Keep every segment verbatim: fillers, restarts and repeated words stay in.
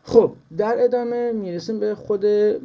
خب در ادامه میرسیم به خود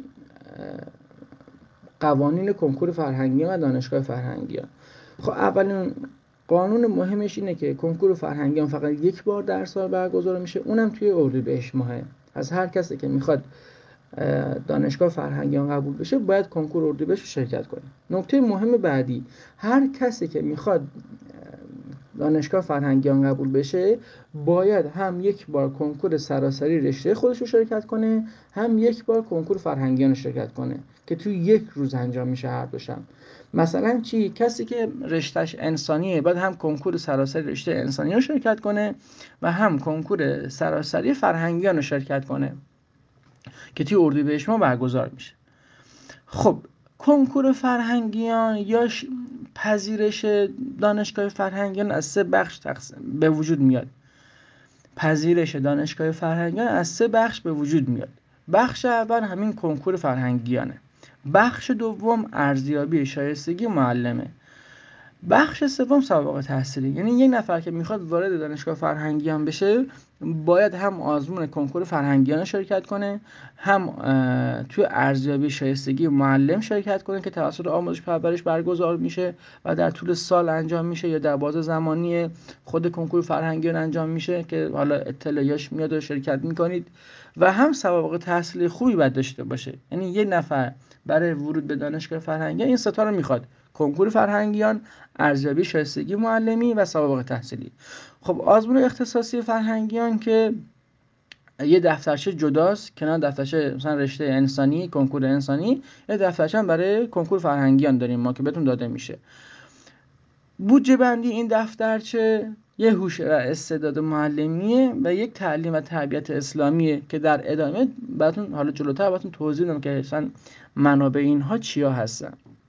قوانین کنکور فرهنگیان و دانشگاه فرهنگیان. خب اولین قانون مهمش اینه که کنکور فرهنگیان فقط یک بار در سال برگزار میشه، اونم توی اردیبهشت ماهه. از هر کسی که میخواد دانشگاه فرهنگیان قبول بشه باید کنکور اردیبهشت رو شرکت کنه. نکته مهم بعدی، هر کسی که میخواد دانشگاه فرهنگیان قبول بشه باید هم یک بار کنکور سراسری رشته خودش رو شرکت کنه، هم یک بار کنکور فرهنگیان رو شرکت کنه که توی یک روز انجام میشه هر دوشم. مثلا چی؟ کسی که رشتهش انسانیه باید هم کنکور سراسری رشته انسانی رو شرکت کنه و هم کنکور سراسری فرهنگیان رو شرکت کنه که توی اردیبهشت ماه برگزار میشه. خب کنکور فرهنگیان یا ش... پذیرش دانشگاه فرهنگیان از سه بخش تقسیم به وجود میاد. پذیرش دانشگاه فرهنگیان از سه بخش به وجود میاد. بخش اول همین کنکور فرهنگیانه. بخش دوم ارزیابی شایستگی معلمه. بخش سوم سابقه تحصیلی. یعنی یک نفر که میخواد وارد دانشگاه فرهنگیان بشه باید هم آزمون کنکور فرهنگیان شرکت کنه، هم توی ارزیابی شایستگی معلم شرکت کنه که توسط آموزش پرورش برگزار میشه و در طول سال انجام میشه یا در بازه زمانی خود کنکور فرهنگیان انجام میشه که حالا اطلاعیاش میاد و شرکت میکنید. و هم سابقه تحصیلی خوبی باید داشته باشه. یعنی یک نفر برای ورود به دانشگاه فرهنگیان این سه تا رو میخواد: کنکور فرهنگیان، ارزیابی شایستگی معلمی و سابقه تحصیلی. خب آزمون اختصاصی فرهنگیان که یه دفترچه جداست، کنار دفترچه مثلا رشته انسانی، کنکور انسانی، یه دفترچه هم برای کنکور فرهنگیان داریم ما که بهتون داده میشه. بودجه بندی این دفترچه یه هوش و استعداد معلمیه و یک تعلیم و تربیت اسلامیه که در ادامه براتون حالا جلوتر براتون توضیح میدم که مثلا منابع اینها چیا هستن.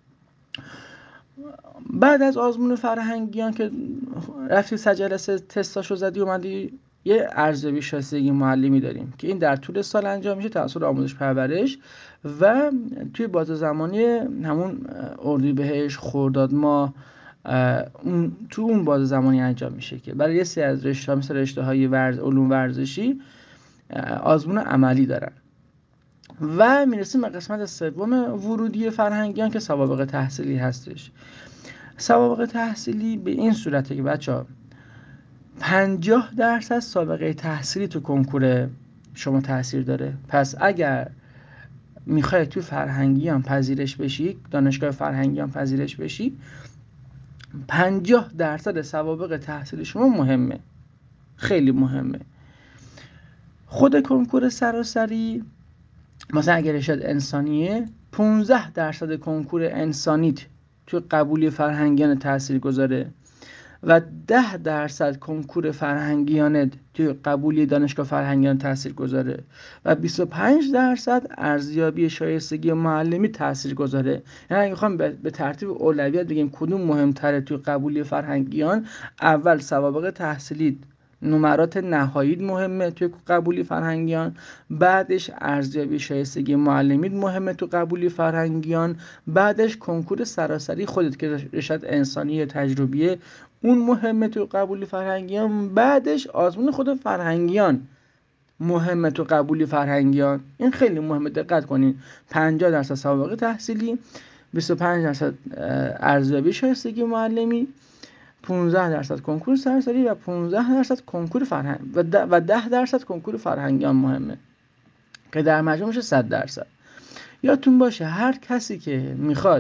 بعد از آزمون فرهنگیان که رفتی سه جلسه تستاشو زدی اومدی، یه ارزیابی شایستگی معلمی داریم که این در طول سال انجام میشه توسط آموزش پرورش و توی بازه زمانی همون اردیبهشت، خرداد ماه اون تو اون بازه زمانی انجام میشه که برای یه سری از رشته‌ها مثل رشته‌های ورز علوم ورزشی آزمون عملی دارن. و میرسیم به قسمت سوم ورودی فرهنگیان که سوابق تحصیلی هستش. سوابق تحصیلی به این صورته که بچه‌ها پنجاه درصد سابقه تحصیلی تو کنکور شما تاثیر داره. پس اگر میخوای تو فرهنگیان پذیرش بشی، دانشگاه فرهنگیان پذیرش بشی، پنجاه درصد سوابق تحصیلی شما مهمه، خیلی مهمه. خود کنکور سراسری مثلا اگر رشته انسانیه پانزده درصد کنکور انسانیت تو قبولی فرهنگیان تاثیر گذاره و ده درصد کنکور فرهنگیان توی قبولی دانشگاه فرهنگیان تاثیر گذاره و بیست و پنج درصد ارزیابی شایستگی معلمی تاثیر گذاره. یعنی اگه بخوام به ترتیب اولویت بگیم کدوم مهمتره توی قبولی فرهنگیان، اول سوابق تحصیلی نمرات نهایی مهمه توی قبولی فرهنگیان، بعدش ارزیابی شایستگی معلمی مهمه تو قبولی فرهنگیان، بعدش کنکور سراسری خودت که رشته انسانی تجربیه اون مهمه تو قبولی فرهنگیان، بعدش آزمون خود فرهنگیان مهمه تو قبولی فرهنگیان. این خیلی مهمه، دقت کنین. پنجاه درصد سابقه تحصیلی، بیست و پنج درصد ارزیابی شایستگی معلمی، پانزده درصد کنکور سراسری و پانزده درصد کنکور فرهنگ و ده درصد کنکور فرهنگیان مهمه که در مجموع میشه صد درصد. یادتون باشه هر کسی که میخواد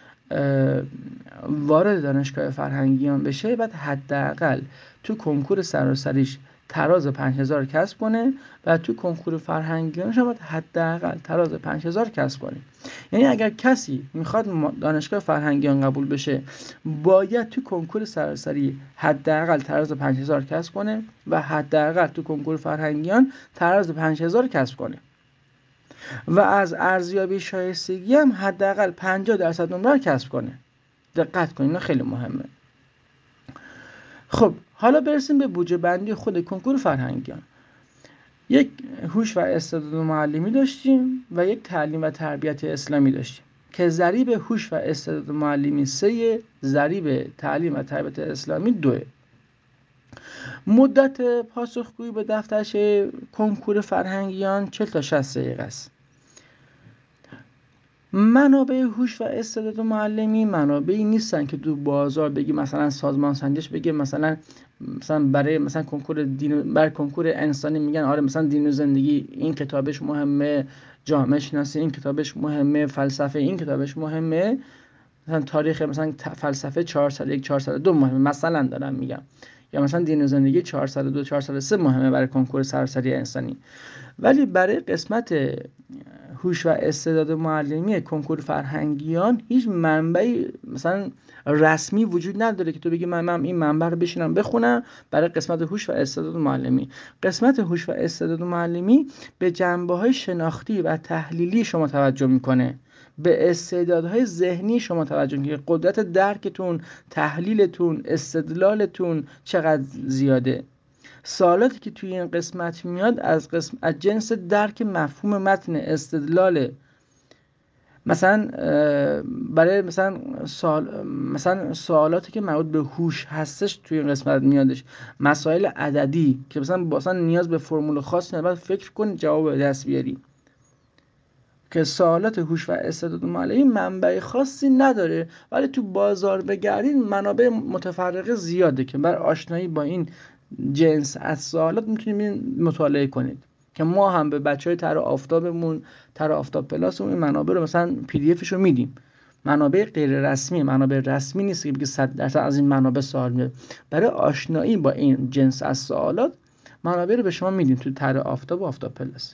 وارد دانشگاه فرهنگیان بشه باید حداقل تو کنکور سراسریش تراز پنج هزار کسب کنه و تو کنکور فرهنگیانش هم باید حداقل تراز پنج هزار کسب کنه. یعنی اگر کسی میخواد دانشگاه فرهنگیان قبول بشه باید تو کنکور سراسری حداقل تراز پنج هزار کسب کنه و حداقل تو کنکور فرهنگیان تراز پنج هزار کسب کنه و از ارزیابی شایستگی هم حداقل پنجاه درصد نمره کسب کنه. دقت کنین، این خیلی مهمه. خب حالا برسیم به بودجه بندی خود کنکور فرهنگیان. یک هوش و استعداد معلمی داشتیم و یک تعلیم و تربیت اسلامی داشتیم که ضریب هوش و استعداد معلمی سه، ضریب تعلیم و تربیت اسلامی دوه. مدت پاسخگویی به دفترچه کنکور فرهنگیان چهل تا شصت دقیقه است. منابع هوش و استعداد معلمی منابعی نیستن که تو بازار بگی مثلا سازمان سنجش بگه مثلا مثلا برای مثلا کنکور دین برای کنکور انسانی میگن آره مثلا دین و زندگی این کتابش مهمه، جامعه شناسی این کتابش مهمه، فلسفه این کتابش مهمه، مثلا تاریخ مثلا فلسفه چهارصد و یک چهارصد و دو مهمه مثلا دارم میگم، یا مثلا دین و زندگی چهارصد و دو چهارصد و سه مهمه برای کنکور سراسری انسانی. ولی برای قسمت هوش و استعداد معلمی کنکور فرهنگیان هیچ منبعی مثلا رسمی وجود نداره که تو بگی من, من این منبع رو بشینم بخونم برای قسمت هوش و استعداد معلمی. قسمت هوش و استعداد معلمی به جنبه‌های شناختی و تحلیلی شما توجه میکنه، به استعدادهای ذهنی شما توجه میکنه، قدرت درکتون، تحلیلتون، استدلالتون چقدر زیاده. سوالاتی که توی این قسمت میاد از قسم از جنس درک مفهوم متن، استدلال، مثلا برای مثلا سوال مثلا سوالاتی که مربوط به هوش هستش توی این قسمت میادش، مسائل عددی که مثلا مثلا نیاز به فرمول خاصی نداره، فکر کن جواب دست بیاری، که سوالات هوش و استعداد معلمی منبع خاصی نداره، ولی تو بازار بگردین منابع متفرقه زیاده که بر آشنایی با این جنس از سوالات میتونید مطالعه کنید، که ما هم به بچهای طرح آفتابمون طرح آفتاب پلاسمون این منابع رو مثلا پی دی افشو میدیم. منابع غیر رسمی، منابع رسمی نیست که بگه صد درصد از این منابع سوال میاد. برای آشنایی با این جنس از سوالات منابع رو به شما میدیم تو طرح آفتاب و آفتاب پلاس.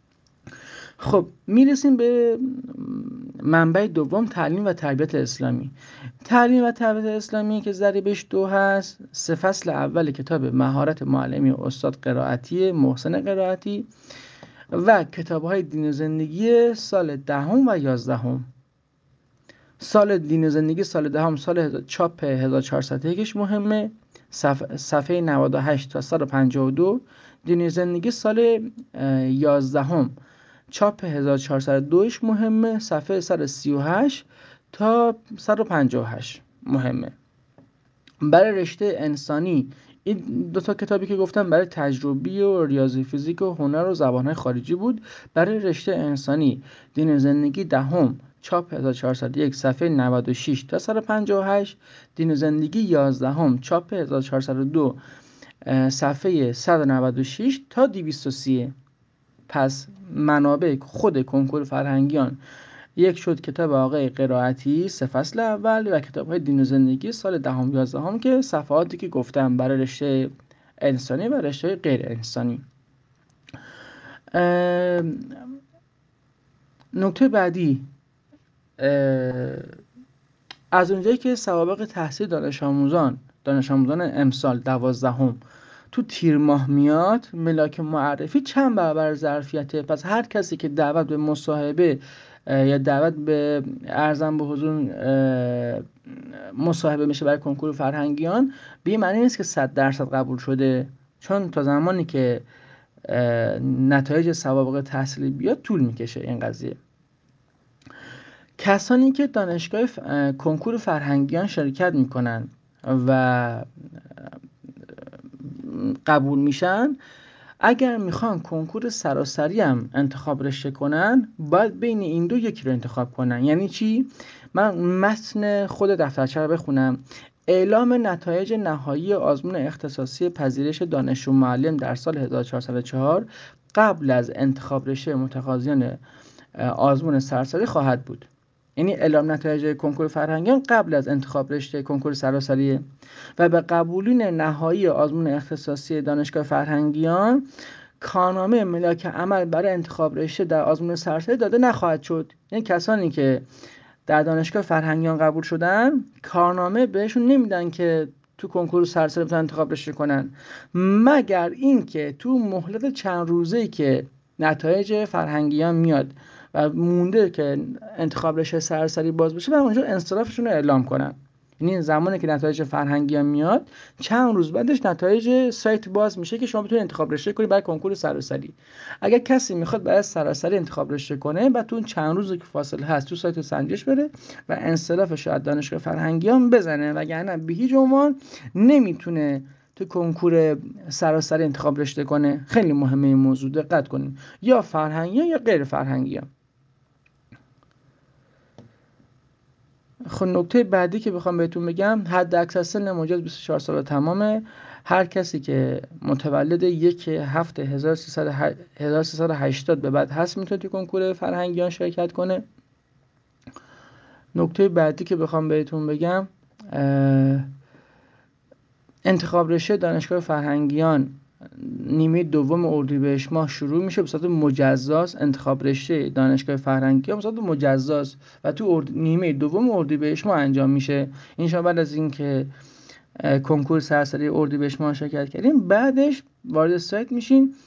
خب میرسیم به منبع دوم، تعلیم و تربیت اسلامی. تعلیم و تربیت اسلامی که ضریبش دو هست، سه فصل اول کتاب مهارت معلمی استاد قرائتی محسن قرائتی و کتاب‌های دین و زندگی سال دهم و یازدهم. سال دین و زندگی سال دهم سال چاپ هزار و چهارصد و یک مهمه، صف... صفحه نود و هشت تا صد و پنجاه و دو. دین و زندگی سال یازدهم چاپ هزار و چهارصد و دو مهمه، صفحه صد و سی و هشت تا صد و پنجاه و هشت مهمه. برای رشته انسانی این دو تا کتابی که گفتم برای تجربی و ریاضی فیزیک و هنر و زبان‌های خارجی بود. برای رشته انسانی دین زندگی دهم چاپ هزار و چهارصد و یک صفحه نود و شش تا صد و پنجاه و هشت، دین زندگی یازدهم چاپ هزار و چهارصد و دو صفحه صد و نود و شش تا دویست و سی. پس منابع خود کنکور فرهنگیان یک شد کتاب آقای قرائتی سه فصل اول و کتاب های دین و زندگی سال دهم یازدهم که صفحاتی که گفتم برای رشته انسانی و رشته غیر انسانی. نکته بعدی، از اونجایی که سوابق تحصیل دانش آموزان دانش آموزان امسال دوازدهم تو تیر ماه میاد، ملاک معرفی چند برابر ظرفیته. پس هر کسی که دعوت به مصاحبه یا دعوت به ارزم به حضور مصاحبه میشه برای کنکور فرهنگیان، به این معنی نیست که صد درصد قبول شده، چون تا زمانی که نتایج سوابق تحصیلی بیاد طول میکشه این قضیه. کسانی که دانشگاه کنکور فرهنگیان شرکت میکنن و قبول میشن، اگر میخوان کنکور سراسری هم انتخاب رشته کنن، باید بین این دو یکی رو انتخاب کنن. یعنی چی؟ من متن خود دفترچه رو بخونم. اعلام نتایج نهایی آزمون اختصاصی پذیرش دانشجو معلم در سال هزار و چهارصد و چهار قبل از انتخاب رشته متقاضیان آزمون سراسری خواهد بود. یعنی اعلام نتایج کنکور فرهنگیان قبل از انتخاب رشته کنکور سراسری و به قبولین نهایی آزمون اختصاصی دانشگاه فرهنگیان کارنامه ملاک عمل برای انتخاب رشته در آزمون سراسری داده نخواهد شد. یعنی کسانی که در دانشگاه فرهنگیان قبول شدن کارنامه بهشون نمیدن که تو کنکور سراسری بتونن انتخاب رشته کنن، مگر اینکه تو مهلت چند روزه‌ای که نتایج فرهنگیان میاد و مونده که انتخاب رشته سراسری باز بشه و اونجا انصرافشون رو اعلام کنن. یعنی زمانی که نتایج فرهنگیان میاد چند روز بعدش نتایج سایت باز میشه که شما بتونید انتخاب رشته کنید برای کنکور سراسری. اگر کسی میخواد برای سراسری انتخاب رشته کنه، بعد تو اون چند روزی که فاصله هست تو سایت سنجش بره و انصرافش از دانشگاه فرهنگیان بزنه، وگرنه به هیچ عنوان نمیتونه تو کنکور سراسری انتخاب رشته کنه. خیلی مهمه این موضوع، دقت کنین، یا فرهنگی یا غیر فرهنگی. خب نکته بعدی که بخوام بهتون بگم، حد اکثر سن مجاز بیست و چهار سال تمامه. هر کسی که متولد یک هفت هزار و سیصد و هشتاد به بعد هست میتونه تو کنکور فرهنگیان شرکت کنه. نکته بعدی که بخوام بهتون بگم، انتخاب رشته دانشگاه فرهنگیان نیمه دوم اردیبهشت ماه شروع میشه، به صورت مجزاست. انتخاب رشته دانشگاه فرهنگیان به صورت مجزاست و تو ارد... نیمه دوم اردیبهشت ماه انجام میشه. این شما بعد از اینکه کنکور سراسری اردیبهشت ماه شرکت کردین، بعدش وارد سایت میشین،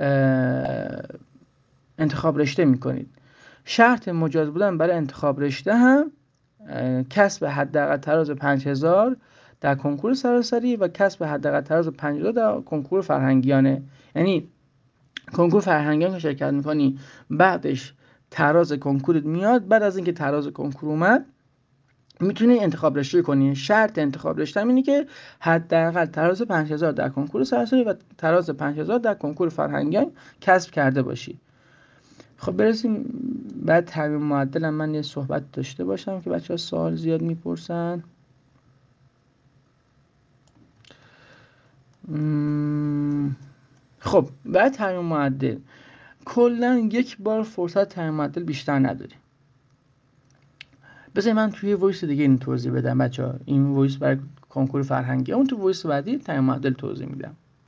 انتخاب رشته میکنید. شرط مجاز بودن برای انتخاب رشته هم کسب حداقل تراز پنج هزار در کنکور سراسری و کسب حداقل تراز پنج هزار در کنکور فرهنگیانه. یعنی کنکور فرهنگیان که شرکت میکنی، بعدش تراز کنکورت میاد، بعد از اینکه تراز کنکور اومد میتونی انتخاب رشته کنی. شرط انتخاب رشته اینه که حداقل تراز پنج هزار در کنکور سراسری و تراز پنج هزار در کنکور فرهنگیان کسب کرده باشی. خب برسیم بعد ترمیم معدل. هم من یه صحبت داشته باشم که بچه‌ها سوال زیاد میپرسن. خب بعد ترمیم معدل کلا یک بار فرصت ترمیم معدل بیشتر نداری. بذار من توی وایس دیگه این توضیح بدم بچه‌ها. این وایس برای کنکور فرهنگی، اون تو وایس بعدی ترمیم معدل توضیح میدم.